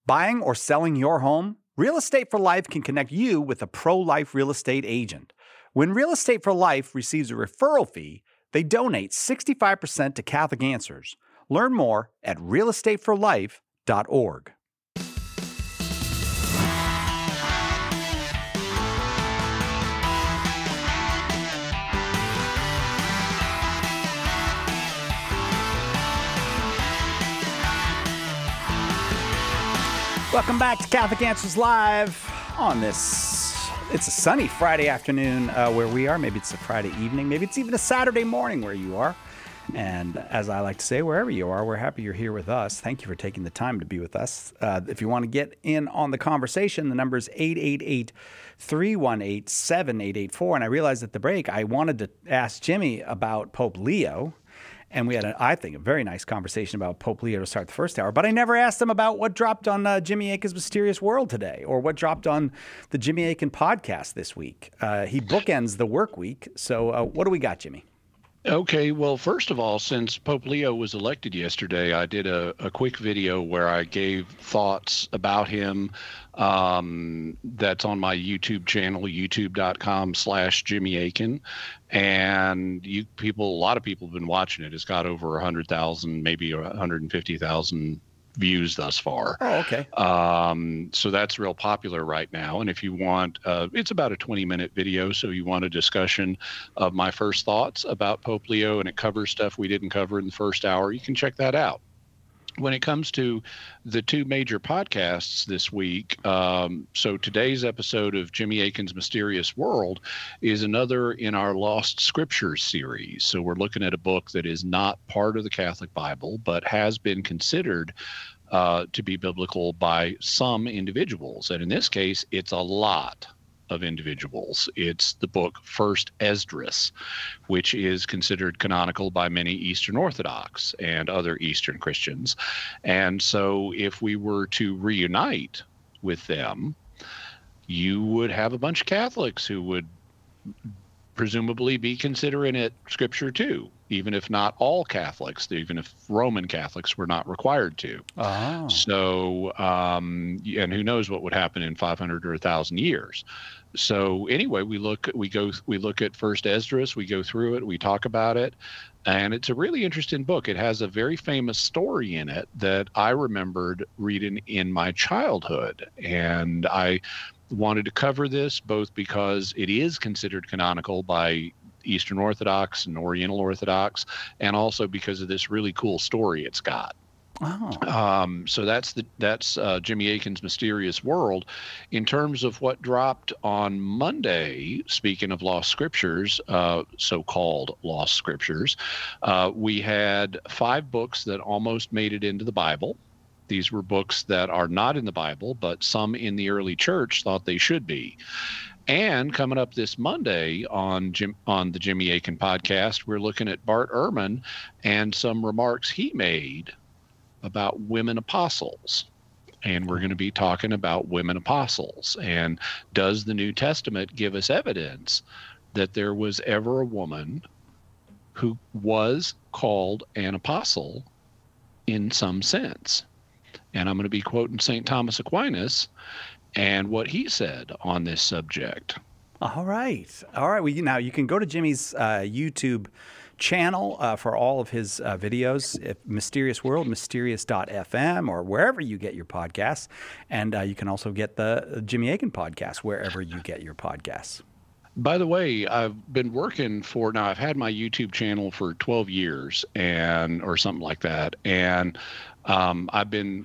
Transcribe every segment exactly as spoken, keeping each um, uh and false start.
Buying or selling your home? Real Estate for Life can connect you with a pro-life real estate agent. When Real Estate for Life receives a referral fee, they donate sixty-five percent to Catholic Answers. Learn more at real estate for life dot org. Welcome back to Catholic Answers Live on this, it's a sunny Friday afternoon uh, where we are. Maybe it's a Friday evening. Maybe it's even a Saturday morning where you are. And as I like to say, wherever you are, we're happy you're here with us. Thank you for taking the time to be with us. Uh, if you want to get in on the conversation, the number is eight eight eight, three one eight, seven eight eight four. And I realized at the break, I wanted to ask Jimmy about Pope Leo. And we had, a, I think, a very nice conversation about Pope Leo to start the first hour. But I never asked him about what dropped on uh, Jimmy Akin's Mysterious World today, or what dropped on the Jimmy Akin podcast this week. Uh, he bookends the work week. So uh, what do we got, Jimmy? Okay, well, first of all, since Pope Leo was elected yesterday, I did a, a quick video where I gave thoughts about him. Um, that's on my YouTube channel, youtube.com slash Jimmy Akin. And you people, a lot of people have been watching it. It's got over one hundred thousand, maybe one hundred fifty thousand views thus far. Oh, okay. Um, so that's real popular right now. And if you want, uh, it's about a twenty minute video. So you want a discussion of my first thoughts about Pope Leo, and it covers stuff we didn't cover in the first hour, you can check that out. When it comes to the two major podcasts this week, um, so today's episode of Jimmy Akin's Mysterious World is another in our Lost Scriptures series. So we're looking at a book that is not part of the Catholic Bible, but has been considered uh, to be biblical by some individuals. And in this case, it's a lot of individuals. It's the book First Esdras, which is considered canonical by many Eastern Orthodox and other Eastern Christians. And so if we were to reunite with them, you would have a bunch of Catholics who would presumably be considering it scripture too, even if not all Catholics, even if Roman Catholics were not required to. Oh. So, um, and who knows what would happen in five hundred or one thousand years. So anyway, we look, we go, we look at First Esdras, we go through it, we talk about it, and it's a really interesting book. It has a very famous story in it that I remembered reading in my childhood, and I wanted to cover this both because it is considered canonical by Eastern Orthodox and Oriental Orthodox, and also because of this really cool story it's got. Oh. Um, so that's the that's uh, Jimmy Akin's Mysterious World. In terms of what dropped on Monday, speaking of lost scriptures, uh, so-called lost scriptures, uh, we had five books that almost made it into the Bible. These were books that are not in the Bible, but some in the early church thought they should be. And coming up this Monday on Jim, on the Jimmy Akin podcast, we're looking at Bart Ehrman and some remarks he made about women apostles. And we're going to be talking about women apostles. And does the New Testament give us evidence that there was ever a woman who was called an apostle in some sense? And I'm going to be quoting Saint Thomas Aquinas and what he said on this subject. All right. All right. Well, you, now you can go to Jimmy's uh, YouTube channel uh, for all of his uh, videos, at Mysterious World, mysterious dot f m, or wherever you get your podcasts. And uh, you can also get the Jimmy Akin podcast wherever you get your podcasts. By the way, I've been working for, now I've had my YouTube channel for twelve years and, or something like that. And um, I've been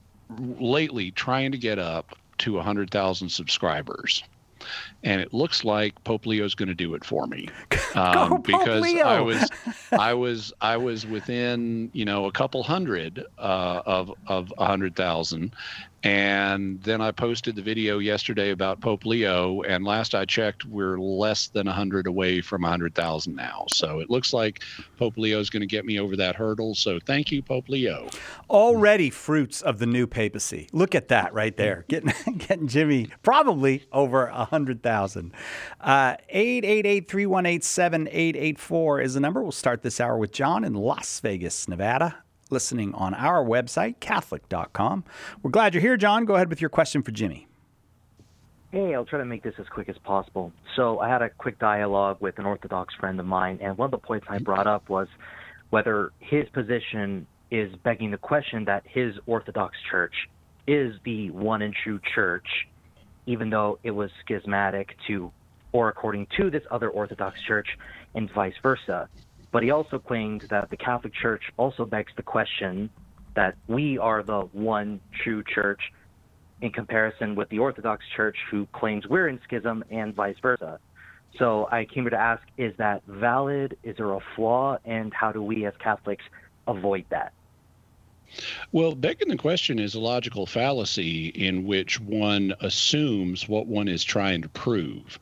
lately trying to get up to one hundred thousand subscribers. And it looks like Pope Leo's going to do it for me, um, Go, because Leo. I was, I was, I was within, you know, a couple hundred uh, of of a hundred thousand, and then I posted the video yesterday about Pope Leo, and last I checked, we're less than a hundred away from a hundred thousand now. So it looks like Pope Leo's going to get me over that hurdle. So thank you, Pope Leo. Already fruits of the new papacy. Look at that right there, getting getting Jimmy probably over a hundred thousand. Uh, eight eight eight, three one eight, seven eight eight four is the number. We'll start this hour with John in Las Vegas, Nevada. listening on our website, Catholic dot com. We're glad you're here, John. Go ahead with your question for Jimmy. Hey, I'll try to make this as quick as possible. So I had a quick dialogue with an Orthodox friend of mine, and one of the points I brought up was whether his position is begging the question that his Orthodox church is the one and true church, even though it was schismatic to, or according to this other Orthodox church, and vice versa. But he also claimed that the Catholic Church also begs the question that we are the one true church in comparison with the Orthodox Church, who claims we're in schism, and vice versa. So I came here to ask, is that valid? Is there a flaw? And how do we as Catholics avoid that? Well, begging the question is a logical fallacy in which one assumes what one is trying to prove.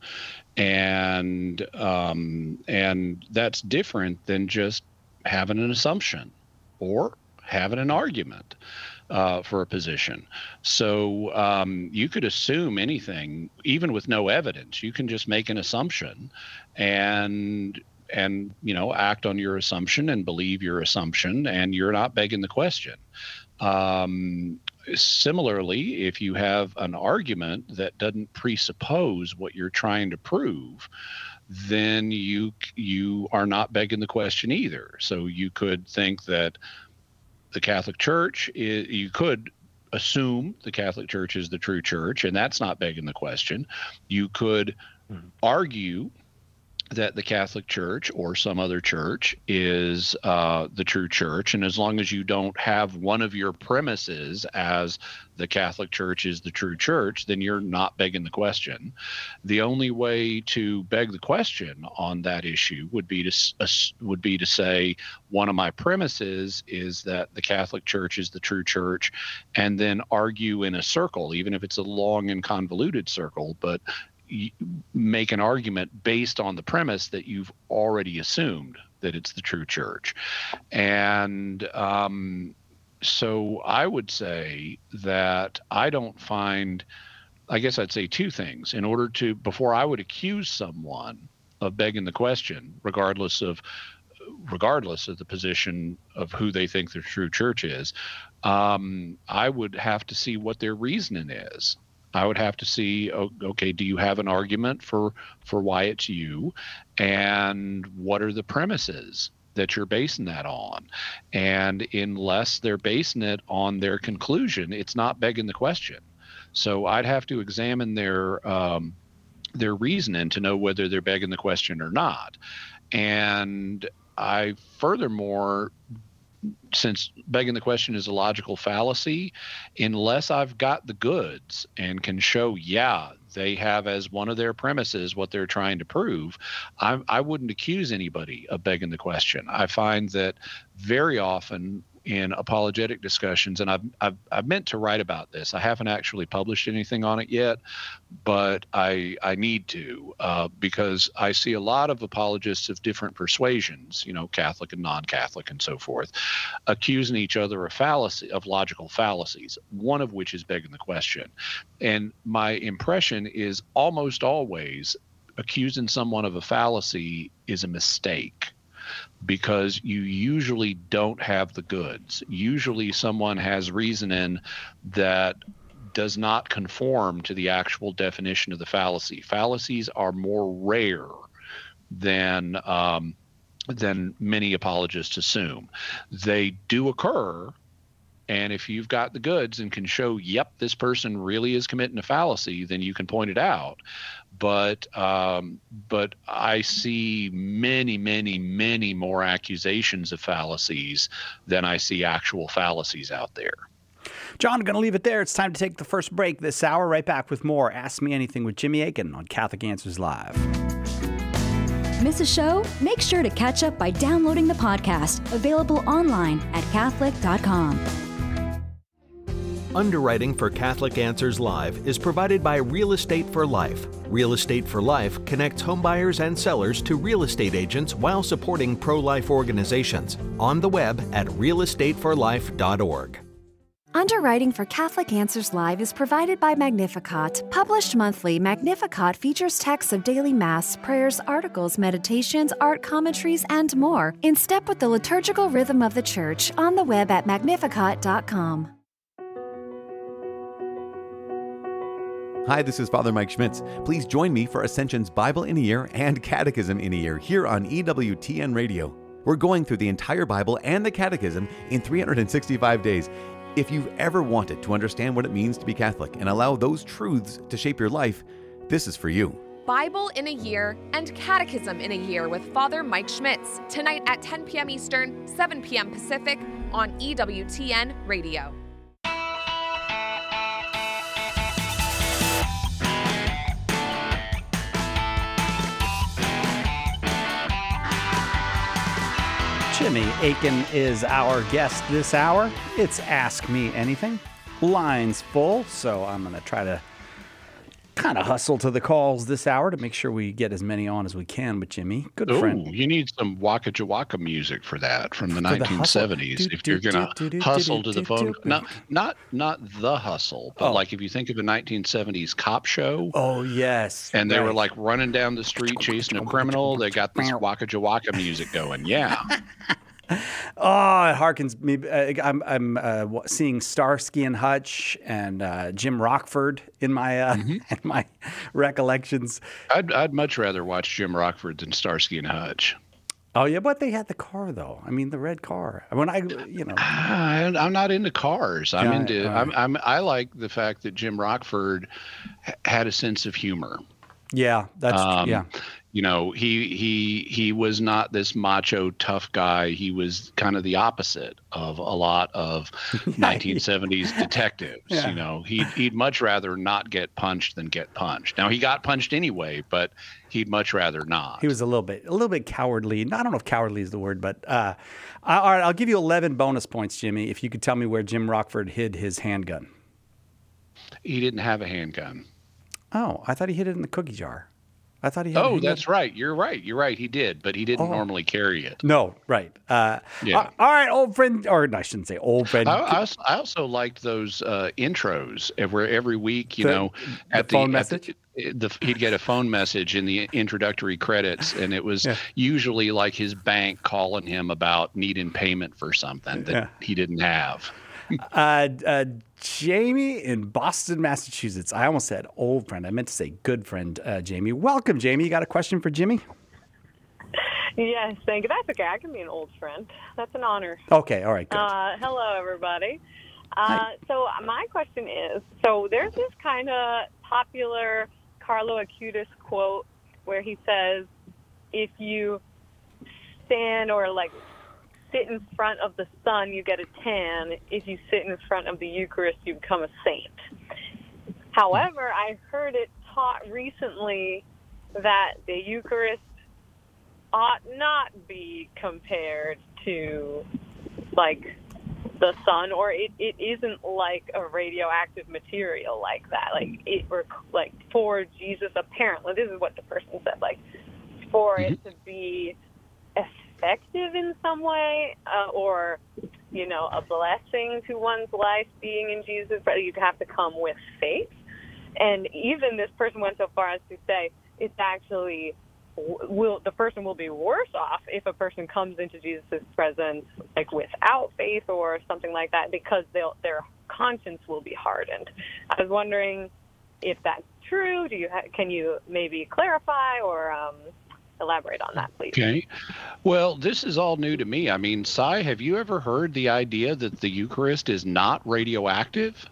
And um, and that's different than just having an assumption or having an argument uh, for a position. So um, you could assume anything, even with no evidence. You can just make an assumption and and you know act on your assumption and believe your assumption, and you're not begging the question. Um, Similarly, if you have an argument that doesn't presuppose what you're trying to prove, then you you are not begging the question either. So you could think that the Catholic Church is, you could assume the Catholic Church is the true church, and that's not begging the question. You could mm-hmm. argue that the Catholic Church or some other church is uh, the true church. And as long as you don't have one of your premises as the Catholic Church is the true church, then you're not begging the question. The only way to beg the question on that issue would be to uh, would be to say one of my premises is that the Catholic Church is the true church, and then argue in a circle, even if it's a long and convoluted circle, but make an argument based on the premise that you've already assumed that it's the true church. And um, so I would say that I don't find, I guess I'd say two things. In order to, before I would accuse someone of begging the question, regardless of regardless of the position of who they think the true church is, um, I would have to see what their reasoning is. I would have to see, okay, do you have an argument for, for why it's you? And what are the premises that you're basing that on? And unless they're basing it on their conclusion, it's not begging the question. So I'd have to examine their um, their reasoning to know whether they're begging the question or not. And I furthermore, since begging the question is a logical fallacy, unless I've got the goods and can show, yeah, they have as one of their premises what they're trying to prove, I, I wouldn't accuse anybody of begging the question. I find that very often in apologetic discussions, and I've, I've, I've meant to write about this. I haven't actually published anything on it yet, but I I need to uh, because I see a lot of apologists of different persuasions, you know, Catholic and non-Catholic and so forth, accusing each other of fallacy, of logical fallacies, one of which is begging the question. And my impression is almost always accusing someone of a fallacy is a mistake, because you usually don't have the goods. Usually someone has reasoning that does not conform to the actual definition of the fallacy. Fallacies are more rare than um, than many apologists assume. They do occur, and if you've got the goods and can show, yep, this person really is committing a fallacy, then you can point it out. But um, but I see many, many, many more accusations of fallacies than I see actual fallacies out there. John, I'm going to leave it there. It's time to take the first break this hour. Right back with more Ask Me Anything with Jimmy Akin on Catholic Answers Live. Miss a show? Make sure to catch up by downloading the podcast, available online at Catholic dot com. Underwriting for Catholic Answers Live is provided by Real Estate for Life. Real Estate for Life connects homebuyers and sellers to real estate agents while supporting pro-life organizations. On the web at real estate for life dot org. Underwriting for Catholic Answers Live is provided by Magnificat. Published monthly, Magnificat features texts of daily Mass, prayers, articles, meditations, art commentaries, and more in step with the liturgical rhythm of the Church on the web at magnificat dot com. Hi, this is Father Mike Schmitz. Please join me for Ascension's Bible in a Year and Catechism in a Year here on E W T N Radio. We're going through the entire Bible and the Catechism in three hundred sixty-five days. If you've ever wanted to understand what it means to be Catholic and allow those truths to shape your life, this is for you. Bible in a Year and Catechism in a Year with Father Mike Schmitz, tonight at ten p.m. Eastern, seven p.m. Pacific on E W T N Radio. Jimmy Akin is our guest this hour. It's Ask Me Anything. Line's full, so I'm going to try to kind of hustle to the calls this hour to make sure we get as many on as we can with Jimmy. Good Ooh, friend. You need some Waka Jawaka music for that from the For the nineteen seventies. hustle. If you're going to hustle to the phone. Not, not, not the hustle, but Oh. like if you think of a nineteen seventies cop show. Oh, yes. And they right. were like running down the street chasing a criminal. They got this Waka Jawaka music going. Yeah. Oh, it harkens me. Uh, I'm I'm uh, wa- seeing Starsky and Hutch and uh, Jim Rockford in my uh, Mm-hmm. in my recollections. I'd, I'd much rather watch Jim Rockford than Starsky and Hutch. Oh yeah, but they had the car though. I mean, the red car. When I, you know, I, I'm not into cars. I'm Yeah, into. all right. I'm, I'm. I like the fact that Jim Rockford h- had a sense of humor. yeah, that's Um, yeah. You know, he he he was not this macho tough guy. He was kind of the opposite of a lot of nineteen seventies detectives. Yeah. You know, he'd he'd much rather not get punched than get punched. Now he got punched anyway, but he'd much rather not. He was a little bit, a little bit cowardly. I don't know if cowardly is the word, but uh, I- all right, I'll give you eleven bonus points, Jimmy, if you could tell me where Jim Rockford hid his handgun. He didn't have a handgun. Oh, I thought he hid it in the cookie jar. I thought he had. Oh, he that's had- right. You're right. You're right. He did, but he didn't Oh. normally carry it. No, right. Uh, Yeah. uh, all right, old friend, or I shouldn't say old friend. I, I, also, I also liked those uh, intros where every week, you The- know, the at phone the, message? At the, the, he'd get a phone message in the introductory credits, and it was Yeah. usually like his bank calling him about needing payment for something that Yeah. he didn't have. Uh, uh, Jamie in Boston, Massachusetts. I almost said old friend. I meant to say good friend, uh, Jamie. Welcome, Jamie. You got a question for Jimmy? Yes, thank you. That's okay. I can be an old friend. That's an honor. Okay, all right, good. Uh, hello, everybody. Uh, Hi. so my question is, so there's this kind of popular Carlo Acutis quote where he says, if you stand or like sit in front of the sun, you get a tan. If you sit in front of the Eucharist, you become a saint. However, I heard it taught recently that the Eucharist ought not be compared to like the sun, or it, it isn't like a radioactive material like that. Like it or like for Jesus, apparently, this is what the person said, like for Mm-hmm. it to be effective in some way, uh, or you know, a blessing to one's life being in Jesus, but you'd have to come with faith. And even this person went so far as to say it's actually will the person will be worse off if a person comes into Jesus' presence like without faith or something like that, because they'll, their conscience will be hardened. I was wondering if that's true. Do you ha- can you maybe clarify or um, elaborate on that, please? Okay. Well, this is all new to me. I mean, Sai, have you ever heard the idea that the Eucharist is not radioactive?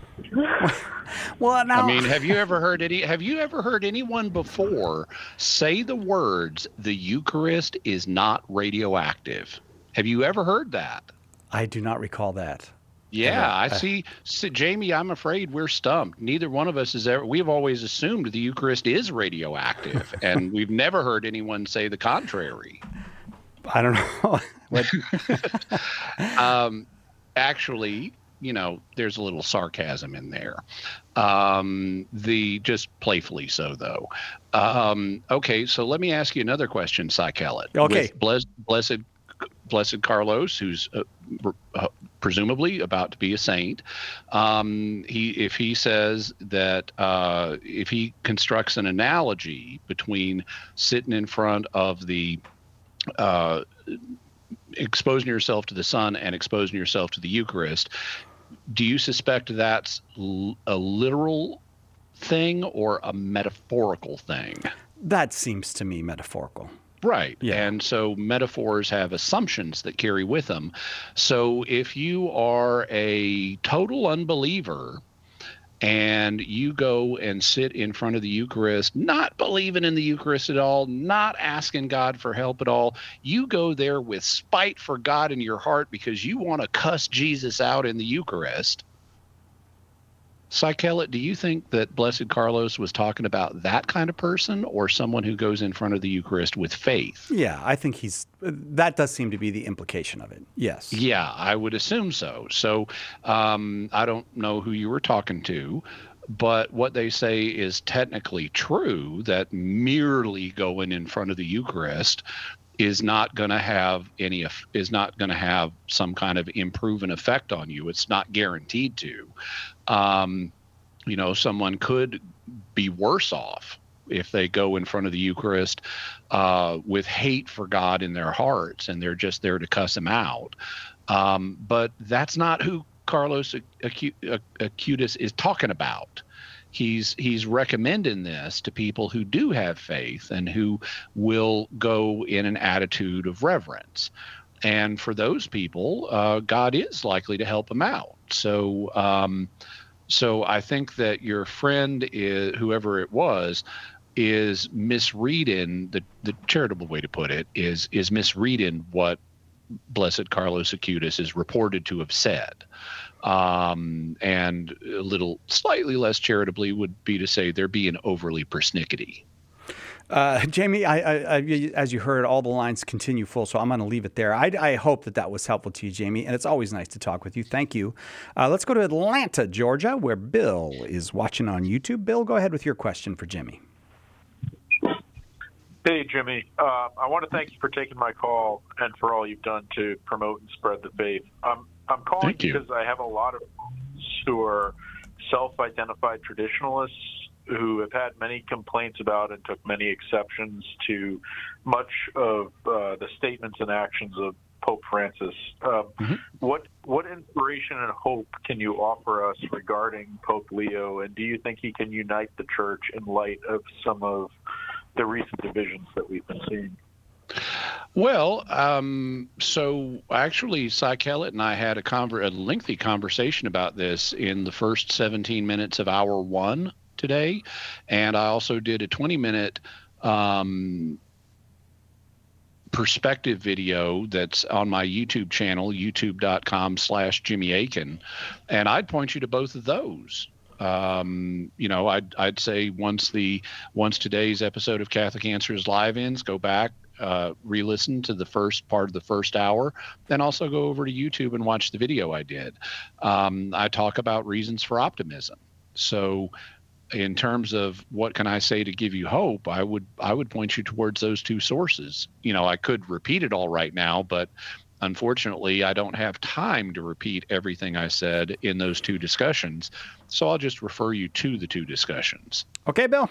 Well, now I mean, have you ever heard any? Have you ever heard anyone before say the words "the Eucharist is not radioactive"? Have you ever heard that? I do not recall that. Yeah, I Uh, see. see. Jamie, I'm afraid we're stumped. Neither one of us has ever. We've always assumed the Eucharist is radioactive, and we've never heard anyone say the contrary. I don't know. What- um, actually, you know, there's a little sarcasm in there. Um, the just playfully so, though. Um, okay, so let me ask you another question, Cy Kellett. Okay. With blessed, blessed, blessed Carlos, who's uh, uh, presumably about to be a saint. Um, he, if he says that, uh, if he constructs an analogy between sitting in front of the, uh, exposing yourself to the sun and exposing yourself to the Eucharist, do you suspect that's l- a literal thing or a metaphorical thing? That seems to me metaphorical. Right. Yeah. And so metaphors have assumptions that carry with them. So if you are a total unbeliever and you go and sit in front of the Eucharist, not believing in the Eucharist at all, not asking God for help at all, you go there with spite for God in your heart because you want to cuss Jesus out in the Eucharist. Psychelet, do you think that Blessed Carlos was talking about that kind of person or someone who goes in front of the Eucharist with faith? Yeah, I think he's, that does seem to be the implication of it. Yes. Yeah, I would assume so. So um, I don't know who you were talking to, but what they say is technically true, that merely going in front of the Eucharist is not going to have any, is not going to have some kind of improving effect on you. It's not guaranteed to. Um, you know, someone could be worse off if they go in front of the Eucharist uh, with hate for God in their hearts and they're just there to cuss him out. Um, but that's not who Carlos Acutis is talking about. He's he's recommending this to people who do have faith and who will go in an attitude of reverence. And for those people, uh, God is likely to help them out. So, um, so I think that your friend, is, whoever it was, is misreading, the, the charitable way to put it is is misreading what Blessed Carlos Acutis is reported to have said. Um, and a little slightly less charitably would be to say they're being overly persnickety. Uh, Jamie, I, I, I, as you heard, all the lines continue full, so I'm going to leave it there. I, I hope that that was helpful to you, Jamie, and it's always nice to talk with you. Thank you. Uh, let's go to Atlanta, Georgia, where Bill is watching on YouTube. Bill, go ahead with your question for Jimmy. Hey, Jimmy. Uh, I want to thank you for taking my call and for all you've done to promote and spread the faith. Um, I'm calling because I have a lot of friends who are self-identified traditionalists who have had many complaints about and took many exceptions to much of uh, the statements and actions of Pope Francis. Um, mm-hmm. What what inspiration and hope can you offer us regarding Pope Leo, and do you think he can unite the Church in light of some of the recent divisions that we've been seeing? Well, um, so actually, Psychelet and I had a, conver- a lengthy conversation about this in the first seventeen minutes of hour one today, and I also did a twenty-minute um, perspective video that's on my YouTube channel, youtube.com slash Jimmy Akin, and I'd point you to both of those. Um, you know, I'd I'd say once the once today's episode of Catholic Answers Live ends, go back, uh, re-listen to the first part of the first hour, then also go over to YouTube and watch the video I did. Um, I talk about reasons for optimism. So, in terms of what can I say to give you hope, I would I would point you towards those two sources. You know, I could repeat it all right now, but unfortunately, I don't have time to repeat everything I said in those two discussions. So I'll just refer you to the two discussions. Okay, Bill?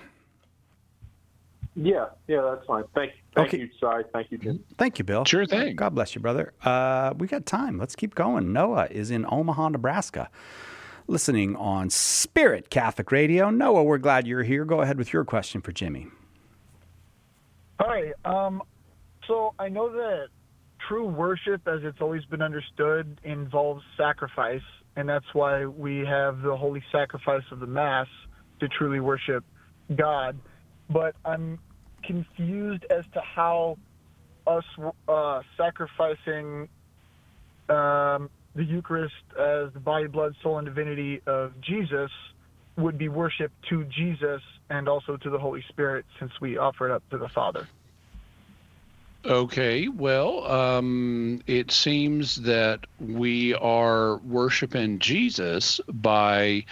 Yeah, yeah, that's fine. Thank you. Thank okay. you, Cy. Thank you, Jim. Thank you, Bill. Sure thing. God bless you, brother. Uh, we got time. Let's keep going. Noah is in Omaha, Nebraska, listening on Spirit Catholic Radio. Noah, we're glad you're here. Go ahead with your question for Jimmy. Hi. Um, so I know that true worship, as it's always been understood, involves sacrifice, and that's why we have the holy sacrifice of the Mass to truly worship God. But I'm confused as to how us uh, sacrificing um, the Eucharist as the body, blood, soul, and divinity of Jesus would be worship to Jesus and also to the Holy Spirit, since we offer it up to the Father. Okay, well, um, it seems that we are worshiping Jesus by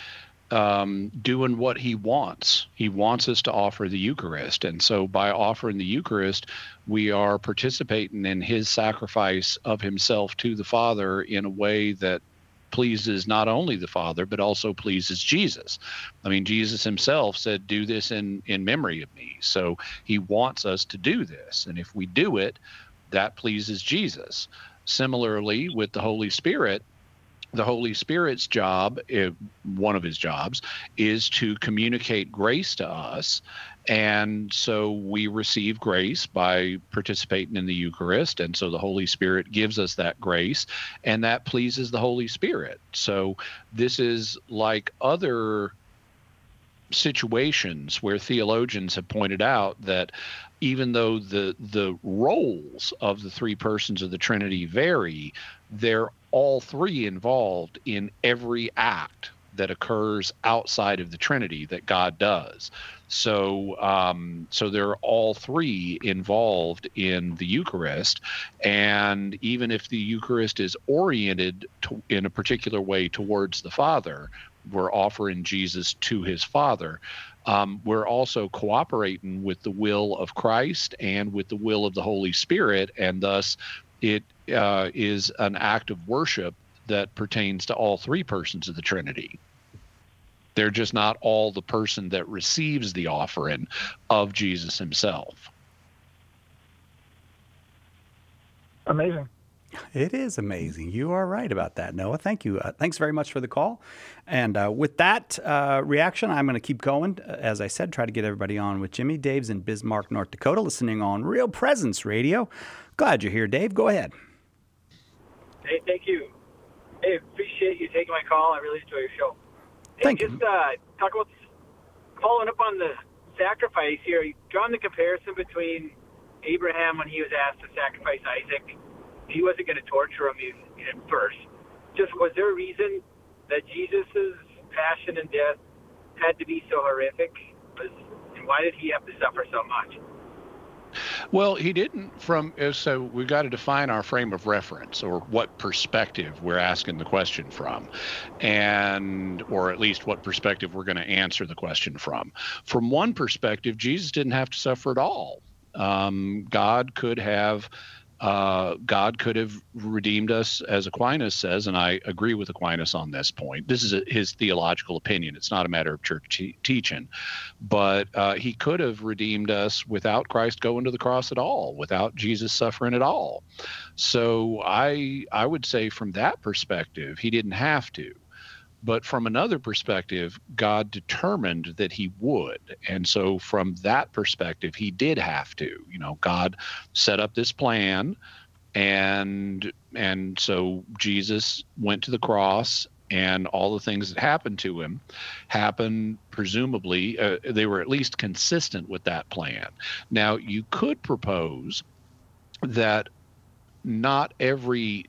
um, doing what he wants. He wants us to offer the Eucharist. And so by offering the Eucharist, we are participating in his sacrifice of himself to the Father in a way that pleases not only the Father, but also pleases Jesus. I mean, Jesus himself said, do this in, in memory of me. So he wants us to do this. And if we do it, that pleases Jesus. Similarly, with the Holy Spirit, the Holy Spirit's job, one of his jobs, is to communicate grace to us. And so we receive grace by participating in the Eucharist. And so the Holy Spirit gives us that grace, and that pleases the Holy Spirit. So this is like other situations where theologians have pointed out that even though the the roles of the three persons of the Trinity vary, they're all three involved in every act that occurs outside of the Trinity that God does. So um, so they're all three involved in the Eucharist. And even if the Eucharist is oriented to, in a particular way towards the Father, we're offering Jesus to his Father. Um, we're also cooperating with the will of Christ and with the will of the Holy Spirit, and thus it uh, is an act of worship that pertains to all three persons of the Trinity. They're just not all the person that receives the offering of Jesus himself. Amazing. It is amazing. You are right about that, Noah. Thank you. Uh, thanks very much for the call. And uh, with that uh, reaction, I'm going to keep going. As I said, try to get everybody on with Jimmy. Dave's in Bismarck, North Dakota, listening on Real Presence Radio. Glad you're here, Dave. Go ahead. Hey, thank you. Hey, appreciate you taking my call. I really enjoy your show. Hey, Thank just, you. uh, talk about following up on the sacrifice here. Drawing the comparison between Abraham when he was asked to sacrifice Isaac. He wasn't going to torture him even at first. Just was there a reason that Jesus' passion and death had to be so horrific? Was, and why did he have to suffer so much? Well, he didn't from, so we've got to define our frame of reference, or what perspective we're asking the question from, and, or at least what perspective we're going to answer the question from. From one perspective, Jesus didn't have to suffer at all. Um, God could have Uh, God could have redeemed us, as Aquinas says, and I agree with Aquinas on this point. This is a, his theological opinion. It's not a matter of church te- teaching. But uh, he could have redeemed us without Christ going to the cross at all, without Jesus suffering at all. So I, I would say from that perspective, he didn't have to. But from another perspective, God determined that he would. And so from that perspective, he did have to. You know, God set up this plan, and and so Jesus went to the cross, and all the things that happened to him happened, presumably, uh, they were at least consistent with that plan. Now, you could propose that not every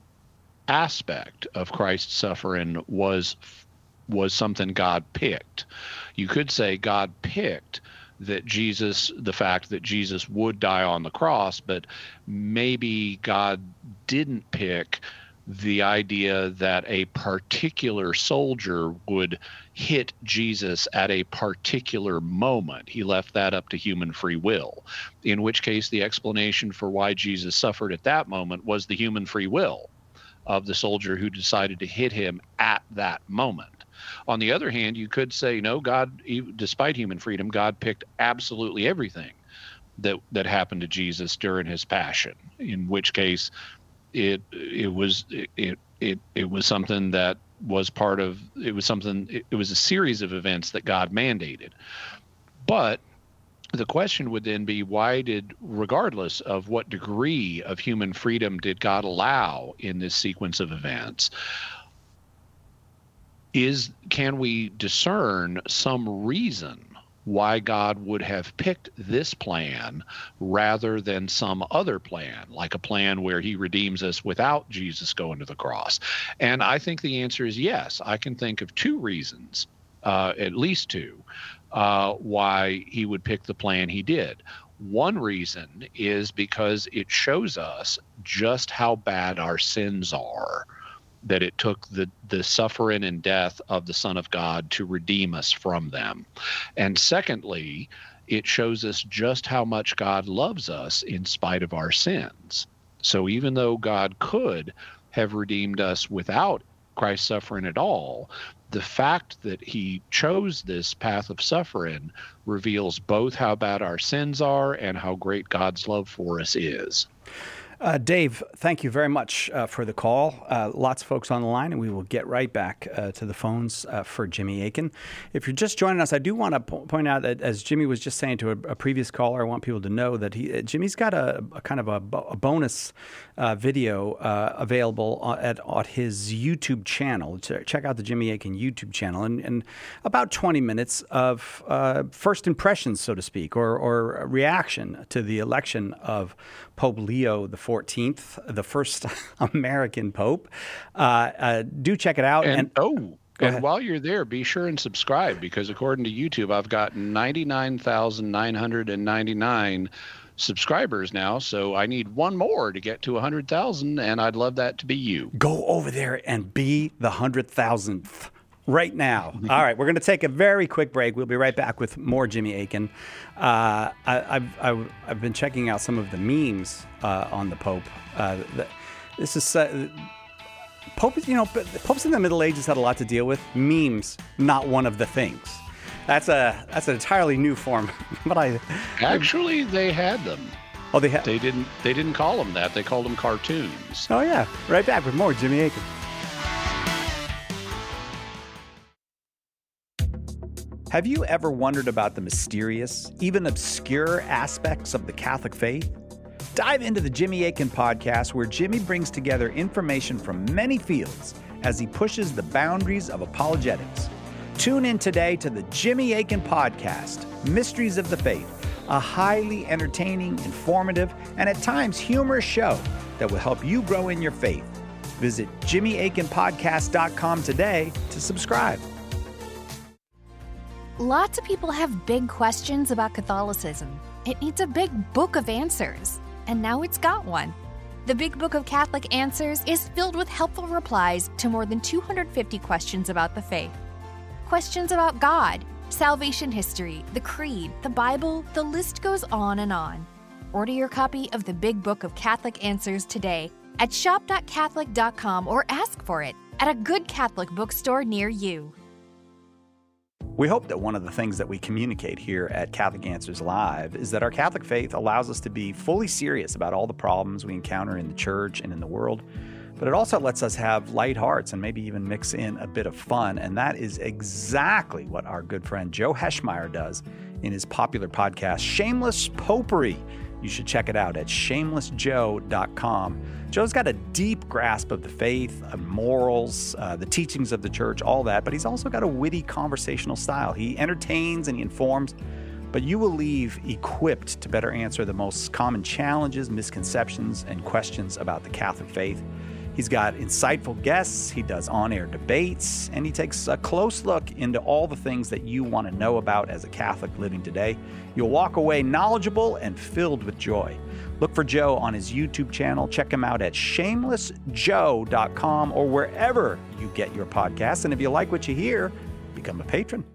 aspect of Christ's suffering was was something God picked. You could say God picked that Jesus, the fact that Jesus would die on the cross, but maybe God didn't pick the idea that a particular soldier would hit Jesus at a particular moment. He left that up to human free will, in which case the explanation for why Jesus suffered at that moment was the human free will of the soldier who decided to hit him at that moment. On the other hand, you could say, no, God, despite human freedom, God picked absolutely everything that that happened to Jesus during his passion, in which case it it was it it it was something that was part of it was something it, it was a series of events that God mandated. But the question would then be, why did, regardless of what degree of human freedom did God allow in this sequence of events, is can we discern some reason why God would have picked this plan rather than some other plan, like a plan where he redeems us without Jesus going to the cross? And I think the answer is yes. I can think of two reasons, uh, at least two, uh, why he would pick the plan he did. One reason is because it shows us just how bad our sins are. that it took the, the suffering and death of the Son of God to redeem us from them. And secondly, it shows us just how much God loves us in spite of our sins. So even though God could have redeemed us without Christ's suffering at all, the fact that he chose this path of suffering reveals both how bad our sins are and how great God's love for us is. Uh, Dave, thank you very much uh, for the call. Uh, lots of folks on the line, and we will get right back uh, to the phones uh, for Jimmy Akin. If you're just joining us, I do want to po- point out that, as Jimmy was just saying to a, a previous caller, I want people to know that he, Jimmy's got a, a kind of a, a bonus uh, video uh, available at, at his YouTube channel. Check out the Jimmy Akin YouTube channel, and, and about twenty minutes of uh, first impressions, so to speak, or, or a reaction to the election of Pope Leo the fourteenth, the first American Pope. Uh, uh, do check it out. And, and oh, and ahead. While you're there, be sure and subscribe, because according to YouTube, I've got ninety-nine thousand nine hundred ninety-nine subscribers now. So I need one more to get to one hundred thousand, and I'd love that to be you. Go over there and be the one hundred thousandth. Right now. All right, we're going to take a very quick break. We'll be right back with more Jimmy Akin. Uh, I, I've, I've I've been checking out some of the memes uh, on the Pope. Uh, the, this is uh, Pope. You know, popes in the Middle Ages had a lot to deal with. Memes, not one of the things. That's a that's an entirely new form. But I actually they had them. Oh, they had. They didn't. They didn't call them that. They called them cartoons. Oh yeah. Right back with more Jimmy Akin. Have you ever wondered about the mysterious, even obscure aspects of the Catholic faith? Dive into the Jimmy Akin podcast, where Jimmy brings together information from many fields as he pushes the boundaries of apologetics. Tune in today to the Jimmy Akin podcast, Mysteries of the Faith, a highly entertaining, informative, and at times humorous show that will help you grow in your faith. Visit jimmy akin podcast dot com today to subscribe. Lots of people have big questions about Catholicism. It needs a big book of answers, and now it's got one. The Big Book of Catholic Answers is filled with helpful replies to more than two hundred fifty questions about the faith. Questions about God, salvation history, the Creed, the Bible, the list goes on and on. Order your copy of the Big Book of Catholic Answers today at shop dot catholic dot com or ask for it at a good Catholic bookstore near you. We hope that one of the things that we communicate here at Catholic Answers Live is that our Catholic faith allows us to be fully serious about all the problems we encounter in the church and in the world, but it also lets us have light hearts and maybe even mix in a bit of fun, and that is exactly what our good friend Joe Heschmeyer does in his popular podcast, Shameless Popery. You should check it out at shameless joe dot com. Joe's got a deep grasp of the faith, of morals, uh, the teachings of the church, all that, but he's also got a witty conversational style. He entertains and he informs, but you will leave equipped to better answer the most common challenges, misconceptions, and questions about the Catholic faith. He's got insightful guests, he does on-air debates, and he takes a close look into all the things that you want to know about as a Catholic living today. You'll walk away knowledgeable and filled with joy. Look for Joe on his YouTube channel. Check him out at shameless joe dot com or wherever you get your podcasts. And if you like what you hear, become a patron.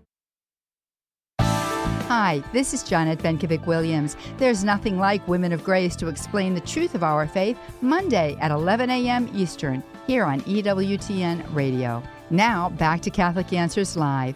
Hi, this is Janet Benkovic-Williams. There's nothing like Women of Grace to explain the truth of our faith, Monday at eleven a.m. Eastern, here on E W T N Radio. Now, back to Catholic Answers Live.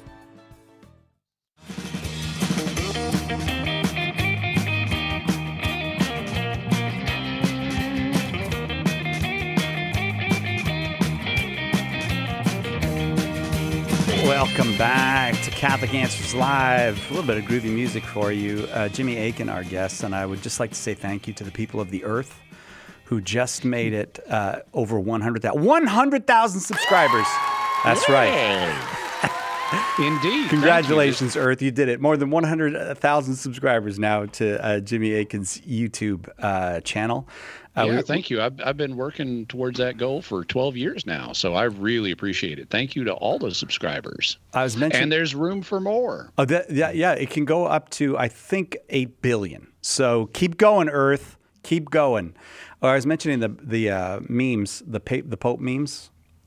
Welcome back to Catholic Answers Live. A little bit of groovy music for you. Uh, Jimmy Akin, our guest, and I would just like to say thank you to the people of the earth who just made it uh, over one hundred thousand. one hundred thousand subscribers. That's Yay. right. Indeed. Congratulations, you. Earth. You did it. More than one hundred thousand subscribers now to uh, Jimmy Akin's YouTube uh, channel. Uh, yeah, we, thank you. I've, I've been working towards that goal for twelve years now, so I really appreciate it. Thank you to all those subscribers. I was mentioning, and there's room for more. Oh, that, yeah, yeah, it can go up to, I think, eight billion. So keep going, Earth. Keep going. Oh, I was mentioning the the uh, memes, the pa- the Pope memes.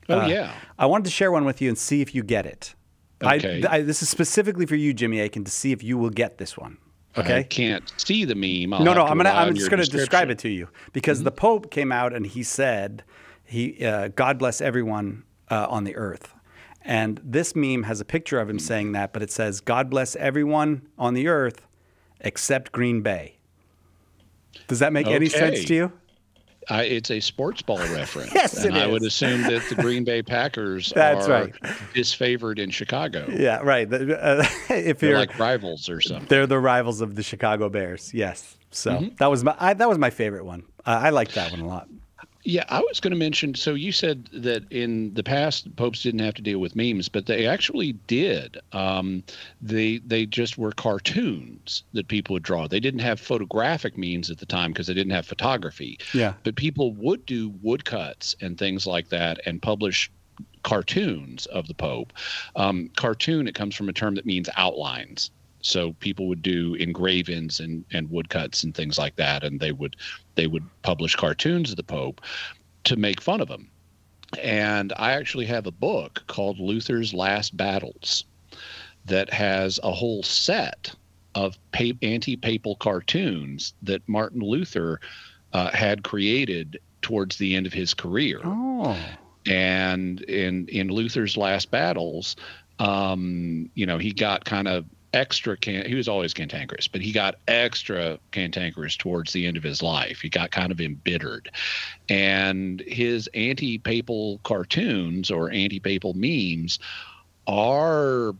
Oh, uh, yeah. I wanted to share one with you and see if you get it. Okay. I, I, this is specifically for you, Jimmy Akin, to see if you will get this one. Okay. I can't see the meme. I'll no, no, have to I'm gonna. rely I'm on just your going to describe description. it to you because Mhm. the Pope came out and he said, "He, uh, God bless everyone uh, on the earth." And this meme has a picture of him saying that, but it says, "God bless everyone on the earth except Green Bay." Does that make any sense Okay. to you? I, it's a sports ball reference. Yes, and it I would is. assume that the Green Bay Packers That's are right. disfavored in Chicago. Yeah, right. The- uh, if They're you're like rivals or something. they're the rivals of the Chicago Bears. Yes. So Mhm. that was my I, that was my favorite one. Uh, I liked that one a lot. Yeah, I was going to mention. So you said that in the past, popes didn't have to deal with memes, but they actually did. Um, they they just were cartoons that people would draw. They didn't have photographic means at the time because they didn't have photography. Yeah. But people would do woodcuts and things like that and publish cartoons of the Pope. Um, cartoon, it comes from a term that means outlines. So people would do engravings and, and woodcuts and things like that, and they would they would publish cartoons of the Pope to make fun of him. And I actually have a book called Luther's Last Battles that has a whole set of pa- anti-papal cartoons that Martin Luther uh, had created towards the end of his career. Oh. And in in Luther's Last Battles, um, you know, he got kind of extra can he was always cantankerous, but he got extra cantankerous towards the end of his life. He got kind of embittered. And his anti-papal cartoons or anti-papal memes are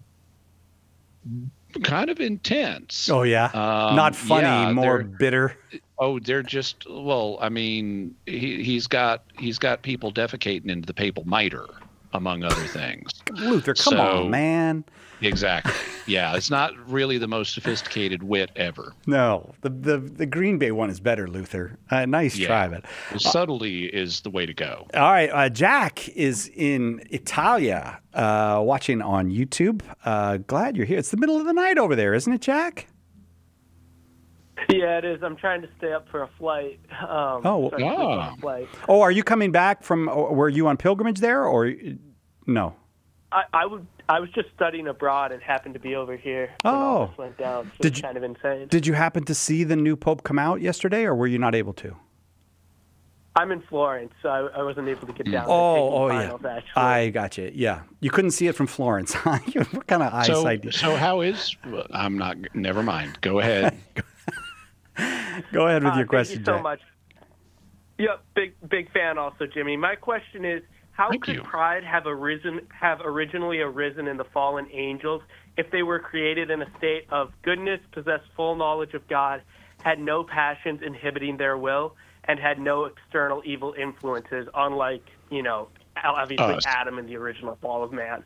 kind of intense. Oh yeah. Um, Not funny, yeah, more they're- bitter. Oh, they're just well. I mean, he, he's got he's got people defecating into the papal mitre, among other things. Luther, come So- on, man. Exactly. Yeah, it's not really the most sophisticated wit ever. No, the the the Green Bay one is better, Luther. Uh, nice Yeah. try, but The subtlety is the way to go. all right. Uh, Jack is in Italia, uh, watching on YouTube. Uh, glad you're here. It's the middle of the night over there, isn't it, Jack? Yeah, it is. I'm trying to stay up for a flight. Um, Oh, so I can sleep on ah. a flight. Oh, are you coming back from? Or were you on pilgrimage there, or no? I, I would. I was just studying abroad and happened to be over here when all Oh. this went down. So Did it's you- kind of insane. Did you happen to see the new Pope come out yesterday, or were you not able to? I'm in Florence, so I, I wasn't able to get down. Oh, to oh the yeah. finals, Actually. I got you. Yeah, you couldn't see it from Florence. What kind of So, eyesight? do you- so how is? I'm not. Never mind. Go ahead. Go ahead with Uh, your thank question, you so Jack. much. Yep, big big fan also, Jimmy. My question is, how Thank could you. pride have arisen have originally arisen in the fallen angels if they were created in a state of goodness, possessed full knowledge of God, had no passions inhibiting their will, and had no external evil influences, unlike, you know, obviously Us. Adam in the original fall of man?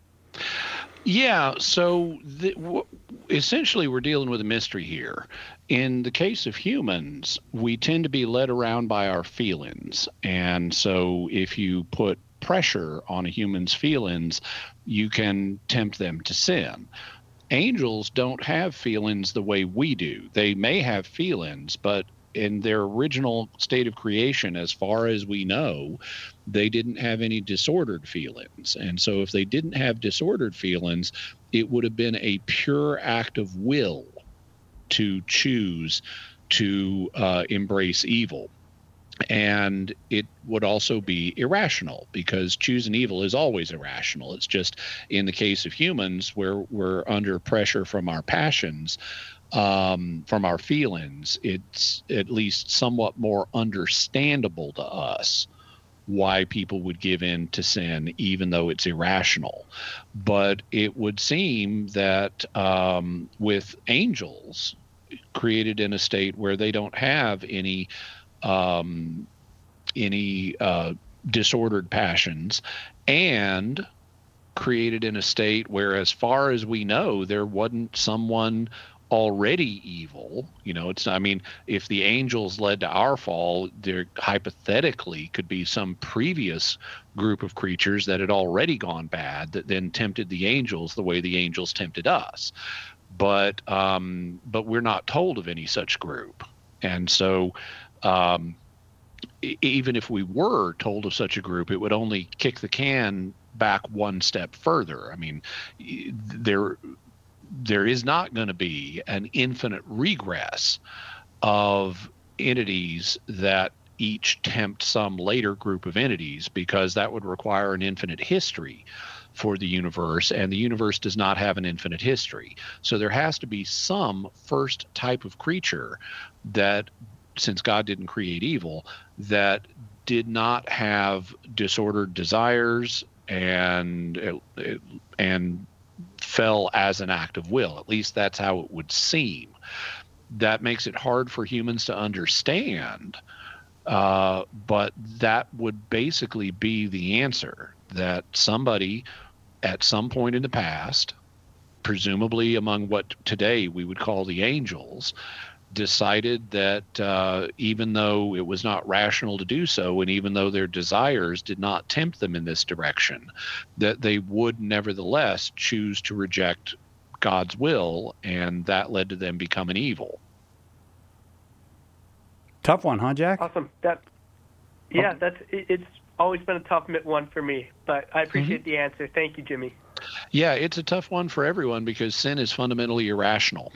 Yeah, so the, w- essentially we're dealing with a mystery here. In the case of humans, we tend to be led around by our feelings. And so if you put pressure on a human's feelings, you can tempt them to sin. Angels don't have feelings the way we do. They may have feelings, but in their original state of creation, as far as we know, they didn't have any disordered feelings. And so if they didn't have disordered feelings, it would have been a pure act of will to choose to uh, embrace evil. And it would also be irrational, because choosing evil is always irrational. It's just in the case of humans, where we're under pressure from our passions, um, from our feelings, it's at least somewhat more understandable to us why people would give in to sin, even though it's irrational. But it would seem that um, with angels created in a state where they don't have any um, any uh, disordered passions, and created in a state where, as far as we know, there wasn't someone already evil. You know, it's, I mean, if the angels led to our fall, there hypothetically could be some previous group of creatures that had already gone bad that then tempted the angels the way the angels tempted us. But um, but we're not told of any such group. And so um, even if we were told of such a group, it would only kick the can back one step further. I mean, there there is not going to be an infinite regress of entities that each tempt some later group of entities, because that would require an infinite history for the universe, and the universe does not have an infinite history. So there has to be some first type of creature that, since God didn't create evil, that did not have disordered desires and and fell as an act of will. At least that's how it would seem. That makes it hard for humans to understand, uh, but that would basically be the answer, that somebody at some point in the past, presumably among what today we would call the angels, decided that uh, even though it was not rational to do so, and even though their desires did not tempt them in this direction, that they would nevertheless choose to reject God's will, and that led to them becoming evil. Tough one, huh, Jack? Awesome. That, yeah, oh. that's it, it's always been a tough one for me, but I appreciate mm-hmm. the answer. Thank you, Jimmy. Yeah, it's a tough one for everyone because sin is fundamentally irrational.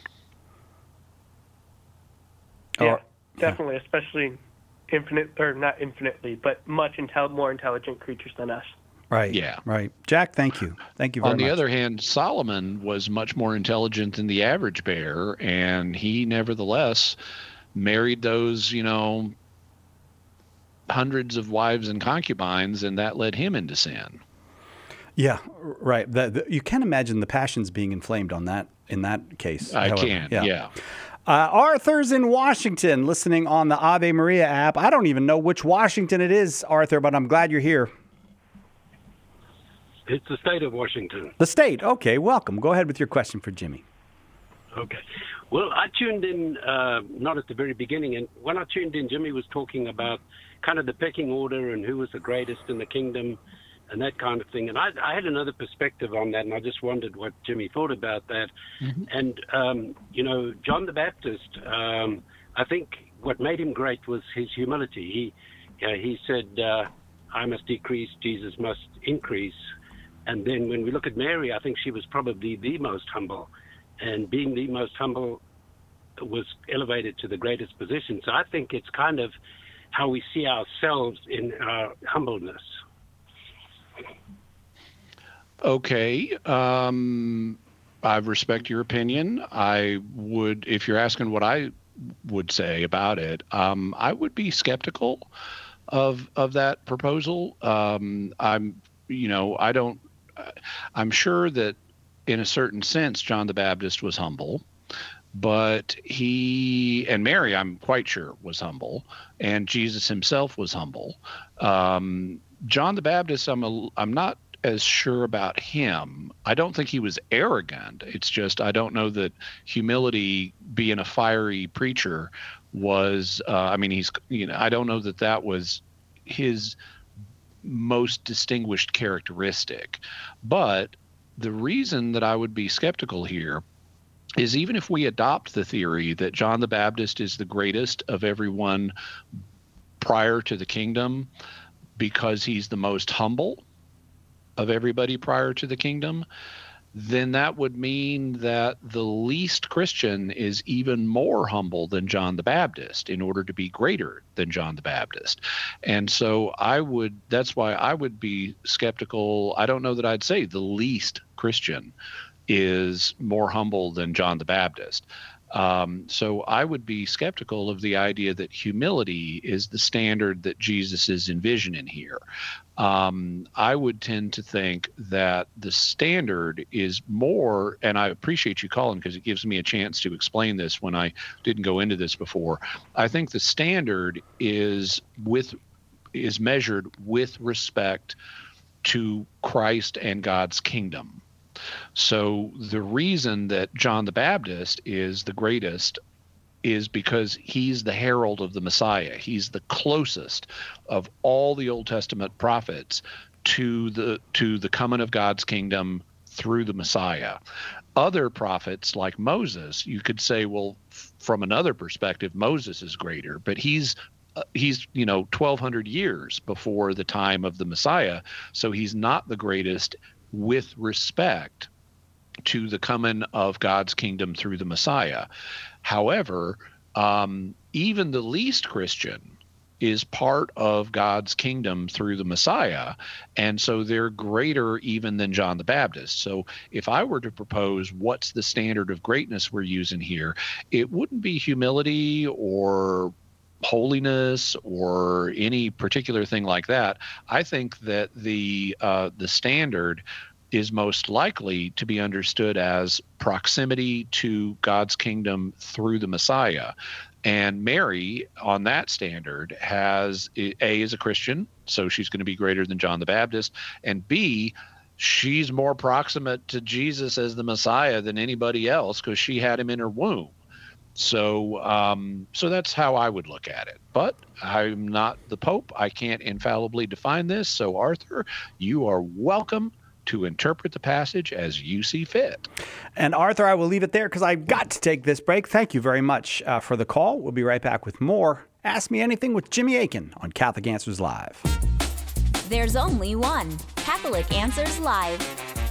Yeah, oh, definitely, yeah. Especially infinite, or not infinitely, but much intel- more intelligent creatures than us. Right. Yeah. Right. Jack, thank you. Thank you very much. On the much. other hand, Solomon was much more intelligent than the average bear, and he nevertheless married those, you know, hundreds of wives and concubines, and that led him into sin. Yeah, right. The, the, you can imagine the passions being inflamed on that in that case. I however. can, yeah. yeah. Uh, Arthur's in Washington, listening on the Ave Maria app. I don't even know which Washington it is, Arthur, but I'm glad you're here. It's the state of Washington. The state. Okay, welcome. Go ahead with your question for Jimmy. Okay. Well, I tuned in, uh, not at the very beginning, and when I tuned in, Jimmy was talking about kind of the pecking order and who was the greatest in the kingdom and that kind of thing. And I, I had another perspective on that, and I just wondered what Jimmy thought about that. Mm-hmm. And, um, you know, John the Baptist, um, I think what made him great was his humility. He, uh, he said, uh, I must decrease, Jesus must increase. And then when we look at Mary, I think she was probably the most humble. And being the most humble was elevated to the greatest position. So I think it's kind of how we see ourselves in our humbleness. Okay. Um, I respect your opinion. I would, if you're asking what I would say about it, um, I would be skeptical of of that proposal. Um, I'm, you know, I don't, I'm sure that in a certain sense, John the Baptist was humble, but he, and Mary, I'm quite sure, was humble, and Jesus himself was humble. Um, John the Baptist, I'm a, I'm not as sure about him. I don't think he was arrogant. It's just I don't know that humility, being a fiery preacher, was. Uh, I mean, he's. You know, I don't know that that was his most distinguished characteristic. But the reason that I would be skeptical here is, even if we adopt the theory that John the Baptist is the greatest of everyone prior to the kingdom, because he's the most humble of everybody prior to the kingdom, then that would mean that the least Christian is even more humble than John the Baptist in order to be greater than John the Baptist. And so I would, that's why I would be skeptical. I don't know that I'd say the least Christian is more humble than John the Baptist. Um, so I would be skeptical of the idea that humility is the standard that Jesus is envisioning here. Um, I would tend to think that the standard is more, and I appreciate you calling because it gives me a chance to explain this when I didn't go into this before. I think the standard is with is measured with respect to Christ and God's kingdom. So the reason that John the Baptist is the greatest is because he's the herald of the Messiah. He's the closest of all the Old Testament prophets to the to the coming of God's kingdom through the Messiah. Other prophets like Moses, you could say, well, f- from another perspective, Moses is greater, but he's uh, he's, you know, twelve hundred years before the time of the Messiah. So he's not the greatest with respect to the coming of God's kingdom through the Messiah. However, um, even the least Christian is part of God's kingdom through the Messiah, and so they're greater even than John the Baptist. So if I were to propose what's the standard of greatness we're using here, it wouldn't be humility or holiness or any particular thing like that. I think that the uh, the standard is most likely to be understood as proximity to God's kingdom through the Messiah. And Mary, on that standard, has A, is a Christian, so she's going to be greater than John the Baptist, and B, she's more proximate to Jesus as the Messiah than anybody else because she had him in her womb. So, um, so that's how I would look at it. But I'm not the Pope. I can't infallibly define this. So, Arthur, you are welcome to interpret the passage as you see fit. And Arthur, I will leave it there because I've got to take this break. Thank you very much uh, for the call. We'll be right back with more Ask Me Anything with Jimmy Akin on Catholic Answers Live. There's only one Catholic Answers Live.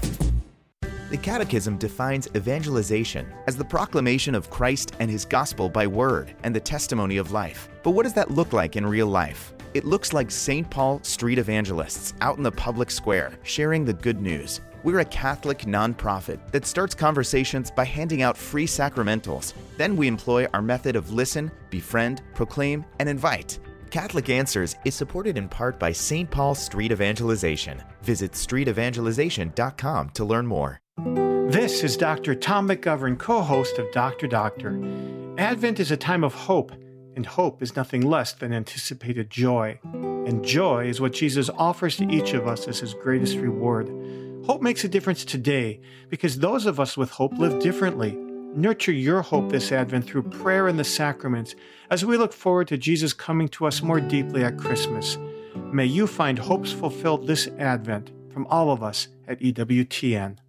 The Catechism defines evangelization as the proclamation of Christ and his gospel by word and the testimony of life. But what does that look like in real life? It looks like Saint Paul street evangelists out in the public square sharing the good news. We're a Catholic nonprofit that starts conversations by handing out free sacramentals. Then we employ our method of listen, befriend, proclaim, and invite. Catholic Answers is supported in part by Saint Paul Street Evangelization. Visit street evangelization dot com to learn more. This is Doctor Tom McGovern, co-host of Doctor Doctor. Advent is a time of hope, and hope is nothing less than anticipated joy. And joy is what Jesus offers to each of us as his greatest reward. Hope makes a difference today because those of us with hope live differently. Nurture your hope this Advent through prayer and the sacraments as we look forward to Jesus coming to us more deeply at Christmas. May you find hopes fulfilled this Advent from all of us at E W T N.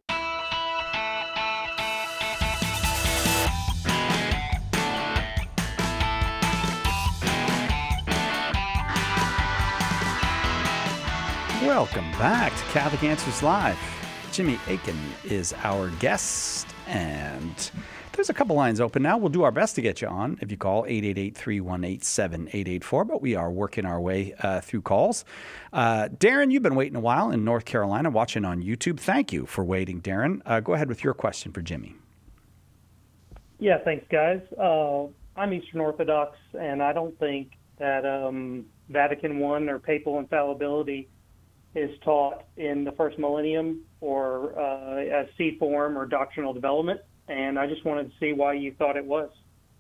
Welcome back to Catholic Answers Live. Jimmy Akin is our guest, and there's a couple lines open now. We'll do our best to get you on if you call eight eight eight, three one eight, seven eight eight four, but we are working our way uh, through calls. Uh, Darren, you've been waiting a while in North Carolina, watching on YouTube. Thank you for waiting, Darren. Uh, go ahead with your question for Jimmy. Yeah, thanks, guys. Uh, I'm Eastern Orthodox, and I don't think that um, Vatican I or papal infallibility is taught in the first millennium or uh, as seed form or doctrinal development, and I just wanted to see why you thought it was.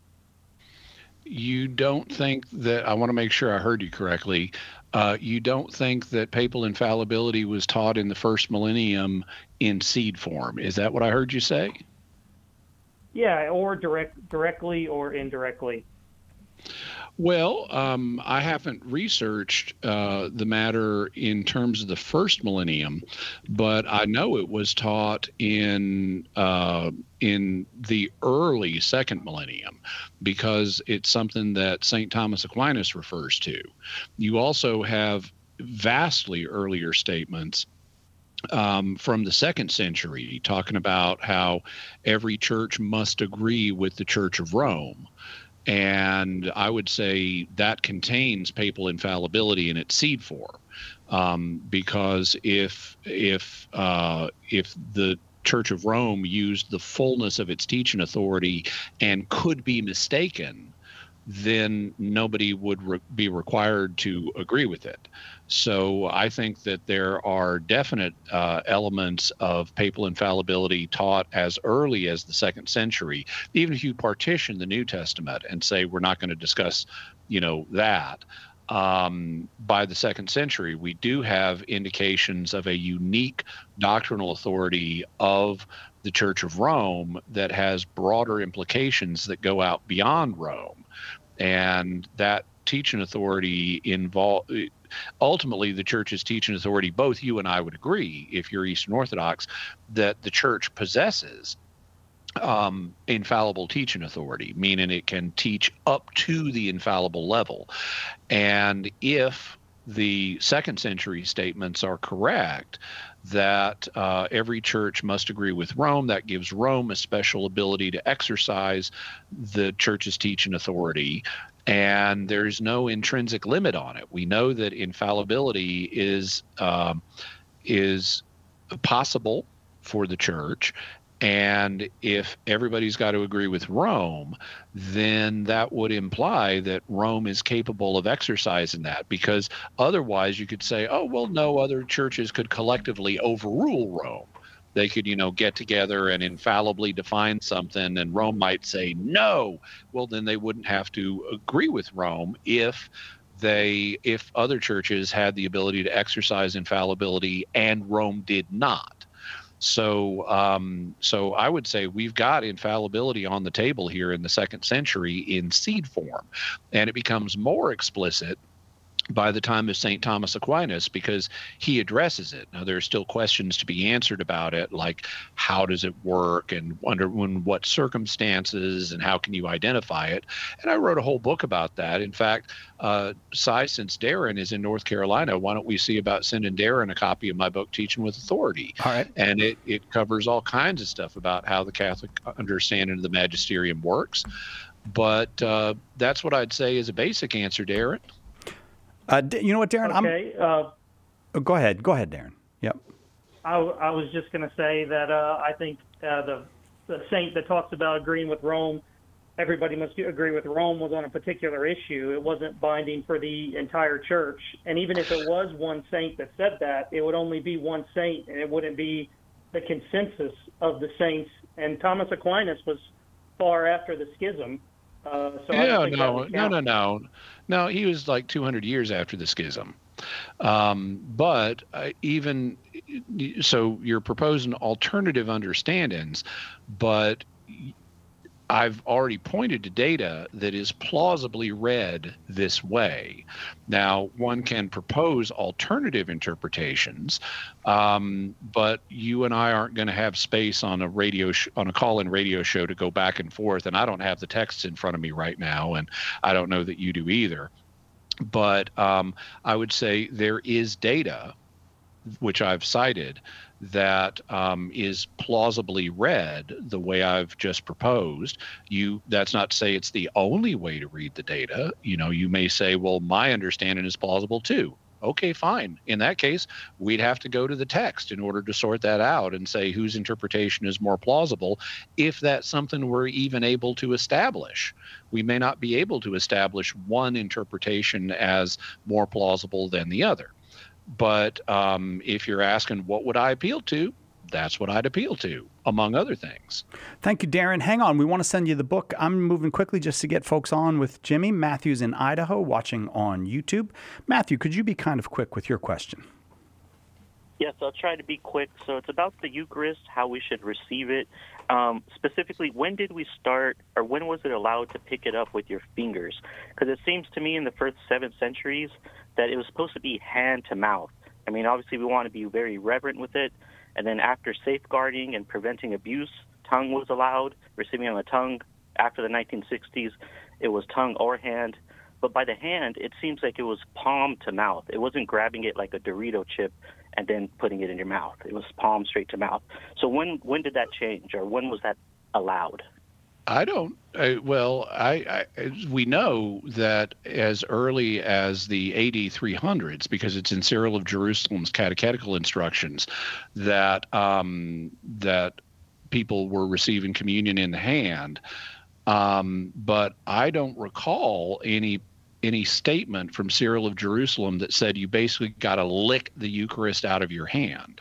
You don't think that, I want to make sure I heard you correctly, uh, you don't think that papal infallibility was taught in the first millennium in seed form. Is that what I heard you say? Yeah, or direct, directly or indirectly. Well, um, I haven't researched uh, the matter in terms of the first millennium, but I know it was taught in uh, in the early second millennium because it's something that Saint Thomas Aquinas refers to. You also have vastly earlier statements Um, from the second century, talking about how every church must agree with the Church of Rome. And I would say that contains papal infallibility in its seed form, um, because if if uh, if the Church of Rome used the fullness of its teaching authority and could be mistaken, then nobody would re- be required to agree with it. So I think that there are definite uh, elements of papal infallibility taught as early as the second century. Even if you partition the New Testament and say we're not going to discuss, you know, that, um, by the second century, we do have indications of a unique doctrinal authority of the Church of Rome that has broader implications that go out beyond Rome. And that teaching authority involve ultimately the church's teaching authority, both you and I would agree, if you're Eastern Orthodox, that the church possesses um, infallible teaching authority, meaning it can teach up to the infallible level. And if the second century statements are correct, that uh, every church must agree with Rome, that gives Rome a special ability to exercise the church's teaching authority. And there's no intrinsic limit on it. We know that infallibility is um, is possible for the church. And if everybody's got to agree with Rome, then that would imply that Rome is capable of exercising that, because otherwise you could say, oh, well, no other churches could collectively overrule Rome. They could, you know, get together and infallibly define something, and Rome might say no. Well, then they wouldn't have to agree with Rome if they if other churches had the ability to exercise infallibility and Rome did not. So, um, so I would say we've got infallibility on the table here in the second century in seed form, and it becomes more explicit by the time of Saint Thomas Aquinas, because he addresses it. Now, there are still questions to be answered about it, like how does it work and under when, what circumstances and how can you identify it? And I wrote a whole book about that. In fact, uh, Cy, since Darren is in North Carolina, why don't we see about sending Darren a copy of my book, Teaching with Authority? All right. And it, it covers all kinds of stuff about how the Catholic understanding of the magisterium works. But uh, that's what I'd say is a basic answer, Darren. Uh, you know what, Darren? Okay. I'm... Uh, oh, go ahead. Go ahead, Darren. Yep. I, I was just going to say that uh, I think uh, the, the saint that talks about agreeing with Rome, everybody must agree with Rome, was on a particular issue. It wasn't binding for the entire church. And even if it was one saint that said that, it would only be one saint, and it wouldn't be the consensus of the saints. And Thomas Aquinas was far after the schism. Uh, so yeah, I don't think no, that no, no, no, no. He was like two hundred years after the schism. Um, but uh, even so, you're proposing alternative understandings, but I've already pointed to data that is plausibly read this way. Now, one can propose alternative interpretations, um, but you and I aren't going to have space on a radio sh- on a call-in radio show to go back and forth. And I don't have the texts in front of me right now, and I don't know that you do either. But um, I would say there is data, which I've cited, that um, is plausibly read the way I've just proposed. You, that's not to say it's the only way to read the data. You know, you may say, well, my understanding is plausible too. Okay, fine. In that case, we'd have to go to the text in order to sort that out and say whose interpretation is more plausible, if that's something we're even able to establish. We may not be able to establish one interpretation as more plausible than the other. But um, if you're asking what would I appeal to, that's what I'd appeal to, among other things. Thank you, Darren. Hang on. We want to send you the book. I'm moving quickly just to get folks on with Jimmy. Matthew's in Idaho watching on YouTube. Matthew, could you be kind of quick with your question? Yes, I'll try to be quick. So it's about the Eucharist, how we should receive it. Um, specifically, when did we start, or when was it allowed to pick it up with your fingers? Because it seems to me in the first seven centuries that it was supposed to be hand to mouth. I mean, obviously we want to be very reverent with it. And then after safeguarding and preventing abuse, tongue was allowed, receiving on the tongue. After the nineteen sixties, it was tongue or hand. But by the hand, it seems like it was palm to mouth. It wasn't grabbing it like a Dorito chip and then putting it in your mouth. It was palm straight to mouth. So when when did that change, or when was that allowed? I don't. I, well, I, I we know that as early as the A D three hundreds, because it's in Cyril of Jerusalem's catechetical instructions, that um, that people were receiving communion in the hand. Um, but I don't recall any any statement from Cyril of Jerusalem that said you basically got to lick the Eucharist out of your hand.